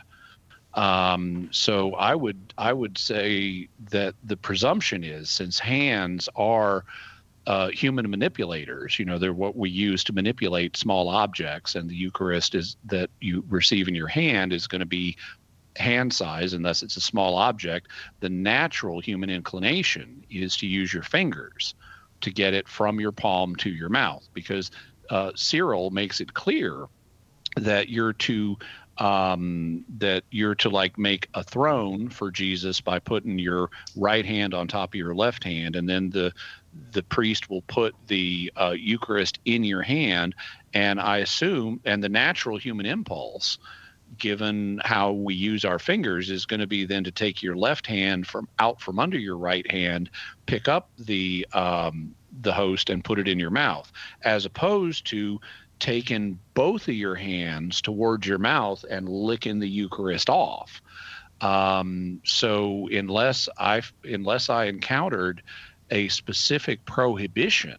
Um, so I would I would say that the presumption is, since hands are uh, human manipulators, you know, they're what we use to manipulate small objects, and the Eucharist is that you receive in your hand is going to be hand size, and thus it's a small object. The natural human inclination is to use your fingers to get it from your palm to your mouth, because uh, Cyril makes it clear that you're to um, that you're to like make a throne for Jesus by putting your right hand on top of your left hand, and then the the priest will put the uh, Eucharist in your hand. And I assume, and the natural human impulse, given how we use our fingers, is going to be then to take your left hand from out from under your right hand, pick up the um, the host and put it in your mouth, as opposed to taking both of your hands towards your mouth and licking the Eucharist off. Um, so unless I unless I encountered a specific prohibition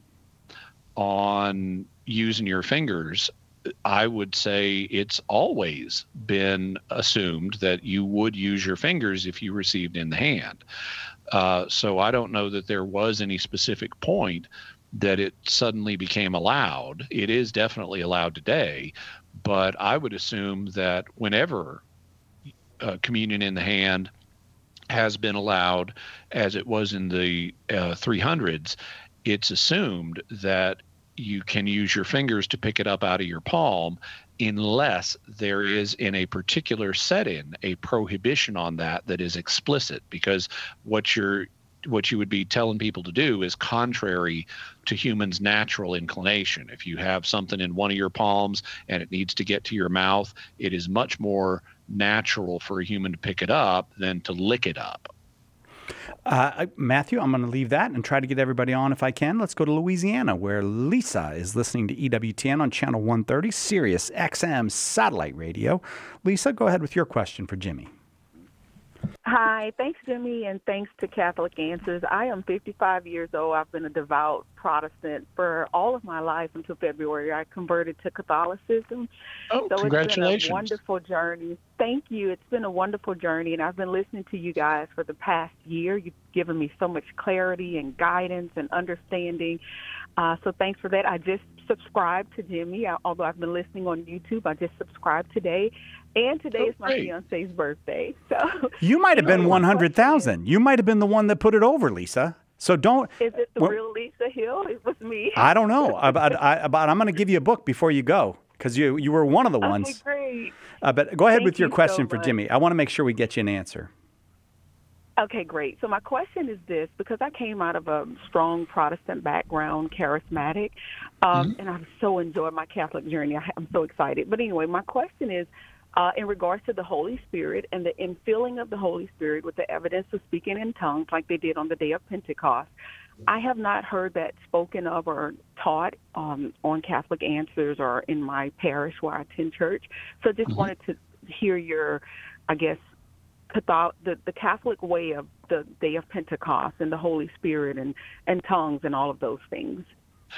on using your fingers, I would say it's always been assumed that you would use your fingers if you received in the hand. Uh, so I don't know that there was any specific point that it suddenly became allowed. It is definitely allowed today, but I would assume that whenever uh, communion in the hand has been allowed, as it was in the uh, three hundreds, it's assumed that you can use your fingers to pick it up out of your palm, unless there is in a particular setting a prohibition on that that is explicit, because what you're what you would be telling people to do is contrary to humans' natural inclination. If you have something in one of your palms and it needs to get to your mouth, it is much more natural for a human to pick it up than to lick it up. Uh, Matthew, I'm going to leave that and try to get everybody on if I can. Let's go to Louisiana, where Lisa is listening to E W T N on Channel one thirty, Sirius X M Satellite Radio. Lisa, go ahead with your question for Jimmy. Hi, thanks, Jimmy, and thanks to Catholic Answers. I am fifty-five years old. I've been a devout Protestant for all of my life until February. I converted to Catholicism. Oh, so congratulations. It's been a wonderful journey. Thank you. It's been a wonderful journey, and I've been listening to you guys for the past year. You've given me so much clarity and guidance and understanding. Uh, so thanks for that. I just subscribed to Jimmy, I, although I've been listening on YouTube. I just subscribed today. And today oh, is my great. fiance's birthday. So You might have been one hundred thousand. You might have been the one that put it over, Lisa. So don't. Is it the well, real Lisa Hill? It was me. I don't know. About, I, about, I'm going to give you a book before you go, because you, you were one of the ones. Okay, great. Uh, but go ahead Thank with your you question so for much. Jimmy. I want to make sure we get you an answer. Okay, great. So my question is this, because I came out of a strong Protestant background, charismatic, um, Mm-hmm. and I've so enjoyed my Catholic journey. I, I'm so excited. But anyway, my question is, uh, in regards to the Holy Spirit and the infilling of the Holy Spirit with the evidence of speaking in tongues like they did on the day of Pentecost, I have not heard that spoken of or taught um, on Catholic Answers or in my parish where I attend church. So just Mm-hmm. wanted to hear your, I guess, Catholic, the, the Catholic way of the day of Pentecost and the Holy Spirit and, and tongues and all of those things.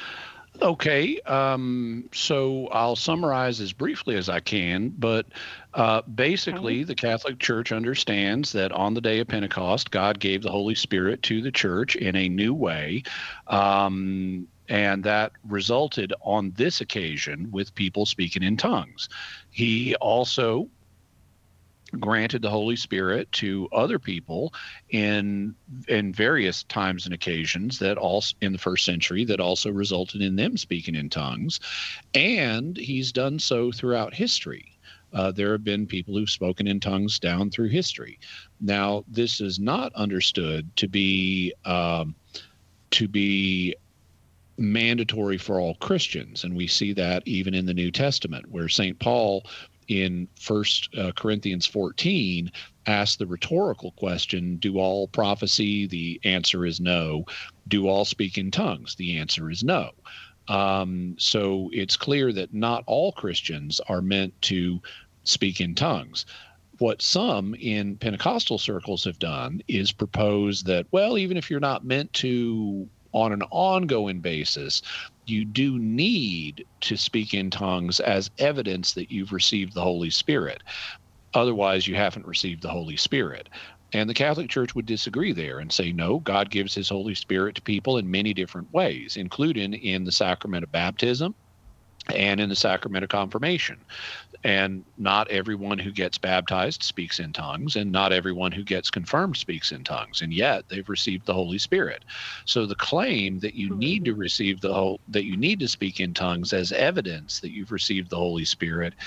Okay, um, so I'll summarize as briefly as I can, but uh, basically the Catholic Church understands that on the day of Pentecost, God gave the Holy Spirit to the church in a new way, um, and that resulted on this occasion with people speaking in tongues. He also granted the Holy Spirit to other people in in various times and occasions that also in the first century that also resulted in them speaking in tongues, and he's done so throughout history. Uh, there have been people who've spoken in tongues down through history. Now, this is not understood to be um, to be mandatory for all Christians, and we see that even in the New Testament, where Saint Paul in First uh, Corinthians fourteen asked the rhetorical question, do all prophecy? The answer is no. Do all speak in tongues? The answer is no. Um, so it's clear that not all Christians are meant to speak in tongues. What some in Pentecostal circles have done is propose that, well, even if you're not meant to on an ongoing basis, you do need to speak in tongues as evidence that you've received the Holy Spirit. Otherwise, you haven't received the Holy Spirit. And the Catholic Church would disagree there and say, no, God gives his Holy Spirit to people in many different ways, including in the sacrament of baptism and in the sacrament of confirmation. And not everyone who gets baptized speaks in tongues, and not everyone who gets confirmed speaks in tongues, and yet they've received the Holy Spirit. So the claim that you need to receive the whole, that you need to speak in tongues as evidence that you've received the Holy Spirit,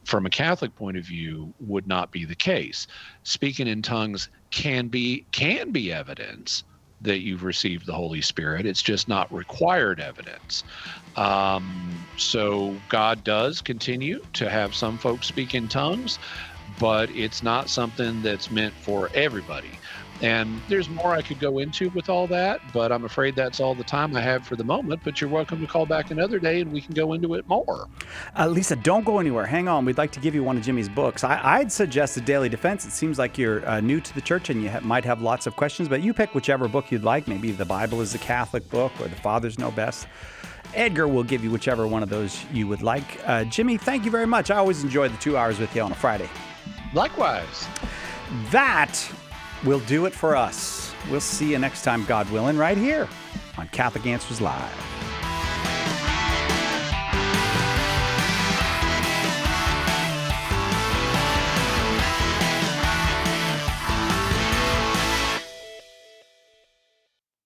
from a Catholic point of view, would not be the case. Speaking in tongues can be can be evidence that you've received the Holy Spirit. It's just not required evidence. Um, so God does continue to have some folks speak in tongues, but it's not something that's meant for everybody. And there's more I could go into with all that, but I'm afraid that's all the time I have for the moment. But you're welcome to call back another day and we can go into it more. Uh, Lisa, don't go anywhere. Hang on. We'd like to give you one of Jimmy's books. I, I'd suggest The Daily Defense. It seems like you're uh, new to the church and you ha- might have lots of questions, but you pick whichever book you'd like. Maybe the Bible is the Catholic book or The Fathers Know Best. Edgar will give you whichever one of those you would like. Uh, Jimmy, thank you very much. I always enjoy the two hours with you on a Friday. Likewise. That will do it for us. We'll see you next time, God willing, right here on Catholic Answers Live.